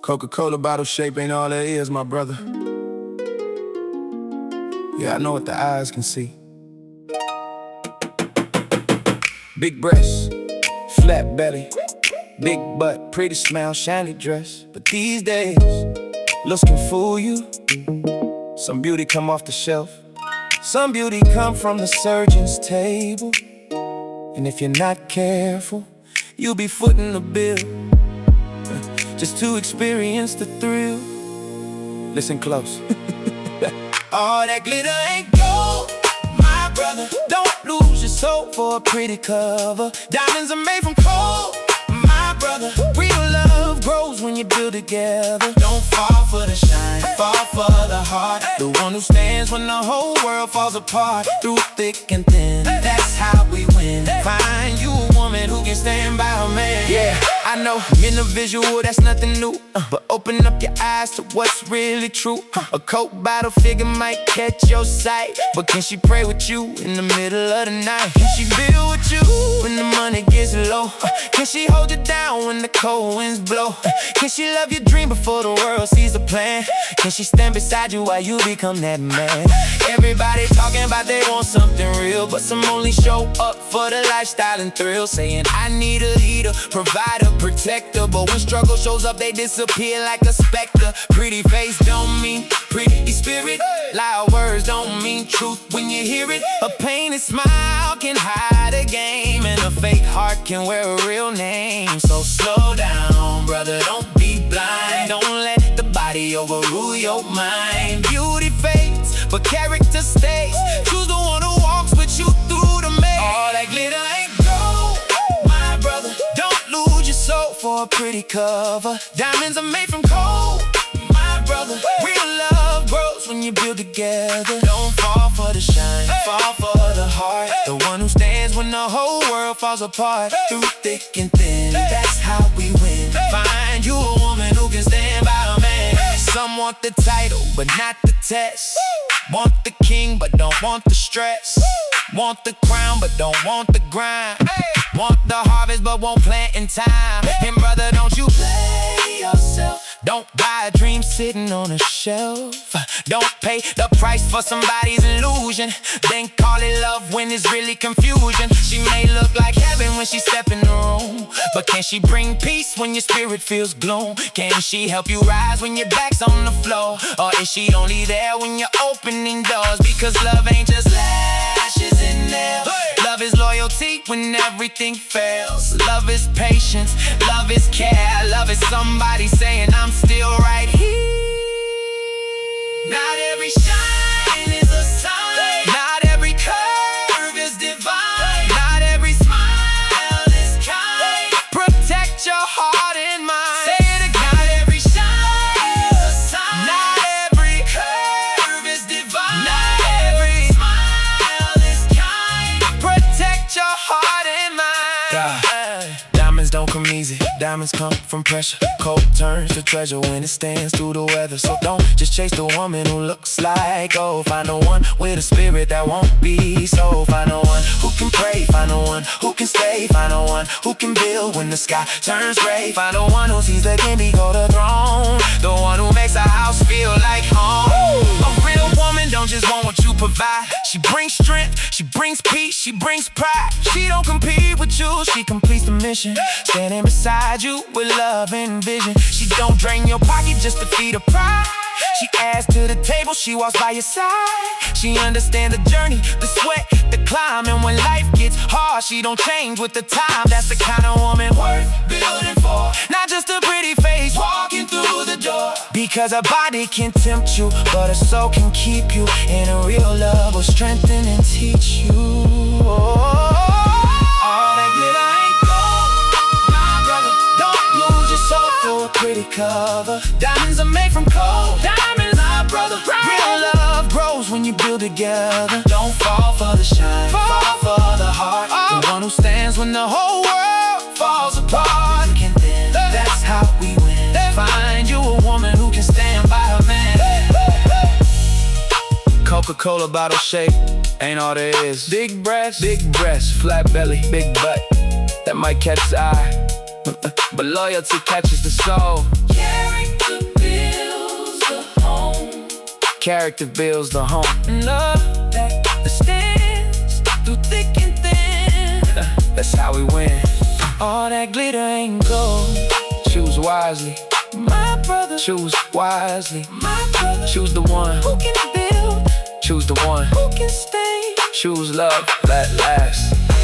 Coca-Cola bottle shape ain't all there is, my brother. Yeah, I know what the eyes can see. Big breasts, flat belly, big butt, pretty smile, shiny dress. But these days, looks can fool you. Some beauty come off the shelf, some beauty come from the surgeon's table. And if you're not careful, you'll be footing the bill just to experience the thrill. Listen close. All that glitter ain't gold, my brother. Don't lose your soul for a pretty cover. Diamonds are made from coal, my brother. Real love grows when you build together. Don't fall for the shine, fall for the heart. The one who stands when the whole world falls apart. Through thick and thin, that's how we win. Find you a woman who can stand by a man. Yeah, I know, in the visual, that's nothing new, but open up your eyes to what's really true. A Coke bottle figure might catch your sight, but can she pray with you in the middle of the night? Can she build with you when the money gets low? Can she hold you down when the cold winds blow? Can she love your dream before the world sees the plan? Can she stand beside you while you become that man? Everybody talking about they want something real, but some only show up for the lifestyle and thrill. Saying I need a leader, provider, protector, but when struggle shows up they disappear like a specter. Pretty face don't mean pretty spirit. Loud words don't mean truth when you hear it. A painted smile can hide a game, and a fake heart can wear a real name. So slow down, brother, don't be blind. Don't let the body overrule your mind. Beauty fades, but character stays. Choose the one who walks with you through the maze. All that glitter ain't gold, my brother. Don't lose your soul for a pretty cover. Diamonds are made from coal, my brother. Real love grows when you build together. Don't fall for the shine, fall for the heart. The one who stands when the whole world falls apart. Through thick and thin, that's how we win. Find you a woman who can stand by a man. Some want the title, but not the test. Want the king, but don't want the stress. Want the crown, but don't want the grind. Want the harvest, but won't plant in time. And brother, don't you play yourself. Don't buy a dream sitting on a shelf. Don't pay the price for somebody's illusion, then call it love when it's really confusion. She may look like heaven when she step in the room, but can she bring peace when your spirit feels gloom? Can she help you rise when your back's on the floor? Or is she only there when you're opening doors? Because love ain't just lashes in nails. Love is loyalty when everything fails. Love is patience, love is care. Love is somebody saying I'm still right here. Not every shine is a sign. Not every curve is divine. Not every smile is kind. Protect your heart and mind. Say it again. Not every shine is a sign. Not every curve is divine. Not every smile is kind. Protect your heart and mind. Diamonds don't come easy. Diamonds come from pressure. Cold turns to treasure when it stands through the weather. So don't just chase the woman who looks like gold. Find the one with a spirit that won't be sold. Find the one who can pray. Find the one who can stay. Find the one who can build when the sky turns gray. Find the one who sees the king go to the throne. The one who makes a house feel like home. A real woman don't just want what you provide. She brings strength, she brings peace, she brings pride. She don't compete with you, she completes the mission. Standing beside you with love and vision. She don't drain your pocket just to feed her pride. She adds to the table, she walks by your side. She understands the journey, the sweat, the climb. And when life gets hard, she don't change with the time. That's the kind of woman worth building for. Not just a pretty face walking through the door. Because her body can tempt you, but her soul can keep you. And a real love will strengthen and teach you. All that glitter ain't gold, my brother. Don't lose your soul for a pretty cover. Diamonds are made from coal. Diamonds, my brother. Real love grows when you build together. Don't fall for the shine, fall for the heart. The one who stands when the whole world falls apart. That's how we win. Find you a woman who can stand by her man. Coca-Cola bottle shape ain't all there is. Big breasts, flat belly, big butt. That might catch the eye, but loyalty catches the soul. character builds the home. Love that stands through thick and thin. That's how we win. All that glitter ain't gold. Choose wisely, my brother. Choose wisely, my brother. Choose the one who can build. Choose the one who can stay. Choose love that lasts.